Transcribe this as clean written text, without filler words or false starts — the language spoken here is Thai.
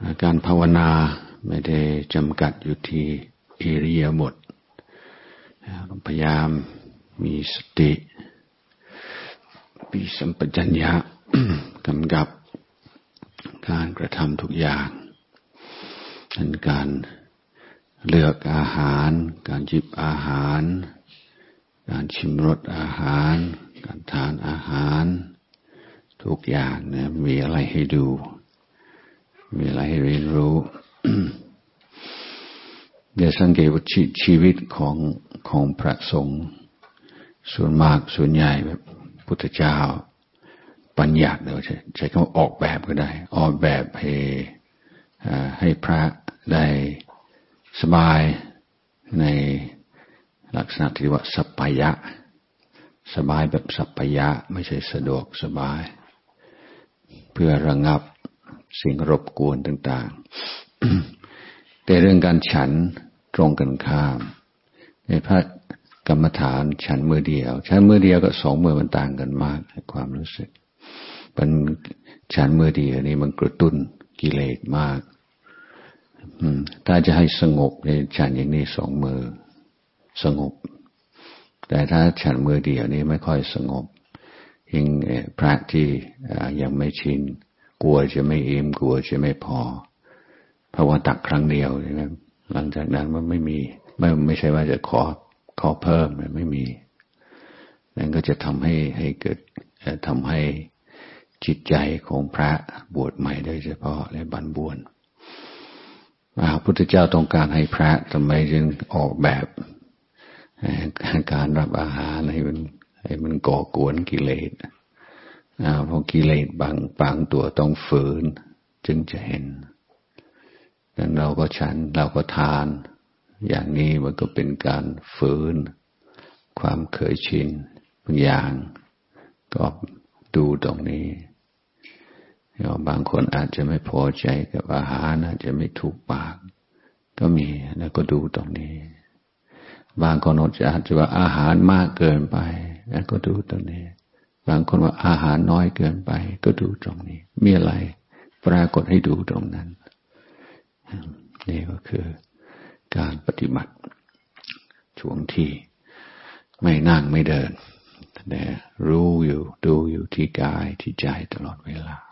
การภาวนาไม่ได้จำกัดอยู่ที่อิริยาบถพยายามมีสติมีสัมปชัญญะ กำกับการกระทำทุกอย่างเป็นการเลือกอาหารการจิบอาหารการชิมรสอาหารการทานอาหารทุกอย่างเนี่ยมีอะไรให้ดูมีอะไรให้เรียนรู้ เดี๋ยวสังเกตว่าชีวิตของพระสงฆ์ส่วนมากส่วนใหญ่แบบพุทธเจ้าบัญญัติเราใช้คำว่าออกแบบก็ได้ออกแบบให้พระได้สบายในลักษณะที่ว่าสัปปายะสบายแบบสัปปายะไม่ใช่สะดวกสบายเพื่อระงับสิ่งรบกวนต่างๆ แต่เรื่องการฉันตรงกันข้ามในพระกรรมฐานฉันมือเดียวฉันมือเดียวกับสองมือมันต่างกันมากในความรู้สึกเป็นฉันมือเดียวนี่มันกระตุ้นกิเลสมากถ้าจะให้สงบในฉันอย่างนี้สองมือสงบแต่ถ้าฉันมือเดียวนี่ไม่ค่อยสงบยิ่งพระที่ยังไม่ชินกลัวจะไม่อิ่มกลัวจะไม่พอเพราะว่าตักครั้งเดียวใช่ไหมหลังจากนั้นมันไม่ใช่ว่าจะขอเพิ่มไม่มีนั่นก็จะทำให้เกิดทำให้จิตใจของพระบวชใหม่โดยเฉพาะและบันบวนพระพุทธเจ้าต้องการให้พระทำไมจึงออกแบบการรับอาหารให้มันก่อกวนกิเลสเพราะกิเลสบางตัวต้องฝืนจึงจะเห็นดังนั้นเราก็ฉันเราก็ทานอย่างนี้มันก็เป็นการฝืนความเคยชินบางอย่างก็ดูตรงนี้บางคนอาจจะไม่พอใจกับอาหารอาจจะไม่ถูกปากก็มีแล้วก็ดูตรงนี้บางคนอาจจะว่าอาหารมากเกินไปแล้วก็ดูตรงนี้บางคนว่าอาหารน้อยเกินไปก็ดูตรงนี้มีอะไรปรากฏให้ดูตรงนั้นนี่ก็คือการปฏิบัติช่วงที่ไม่นั่งไม่เดินแต่รู้อยู่ดูอยู่ที่กายที่ใจตลอดเวลา